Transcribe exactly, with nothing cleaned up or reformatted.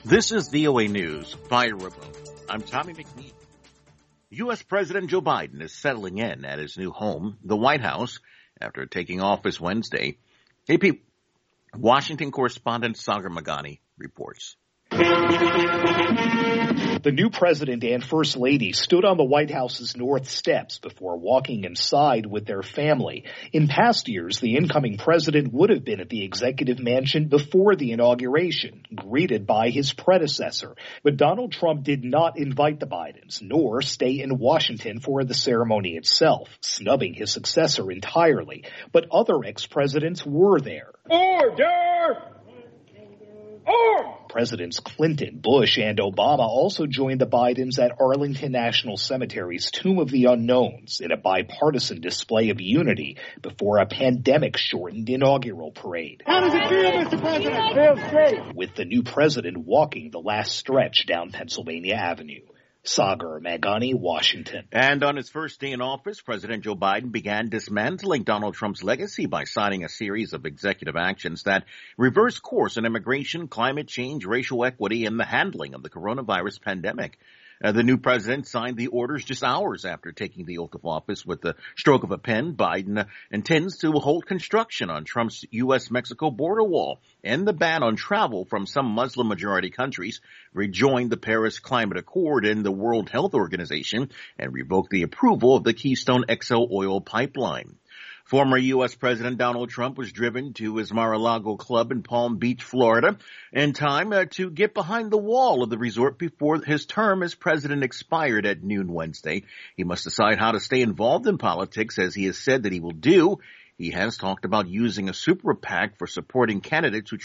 This is V O A News via remote. I'm Tommy McNeil. U S. President Joe Biden is settling in at his new home, the White House, after taking office Wednesday. A P Washington correspondent Sagar Meghani reports. The new president and first lady stood on the White House's north steps before walking inside with their family. In past years, the incoming president would have been at the executive mansion before the inauguration, greeted by his predecessor. But Donald Trump did not invite the Bidens, nor stay in Washington for the ceremony itself, snubbing his successor entirely. But other ex-presidents were there. Order! Order! Presidents Clinton, Bush, and Obama also joined the Bidens at Arlington National Cemetery's Tomb of the Unknowns in a bipartisan display of unity before a pandemic-shortened inaugural parade. How does it feel, Mister President? Feels great. With the new president walking the last stretch down Pennsylvania Avenue. Sagar Meghani, Washington. And on his first day in office, President Joe Biden began dismantling Donald Trump's legacy by signing a series of executive actions that reverse course on immigration, climate change, racial equity, and the handling of the coronavirus pandemic. Uh, the new president signed the orders just hours after taking the oath of office. With the stroke of a pen, Biden uh, intends to halt construction on Trump's U S Mexico border wall and the ban on travel from some Muslim-majority countries, rejoin the Paris Climate Accord and the World Health Organization, and revoke the approval of the Keystone X L oil pipeline. Former U S. President Donald Trump was driven to his Mar-a-Lago club in Palm Beach, Florida, in time uh, to get behind the wall of the resort before his term as president expired at noon Wednesday. He must decide how to stay involved in politics, as he has said that he will do. He has talked about using a super PAC for supporting candidates who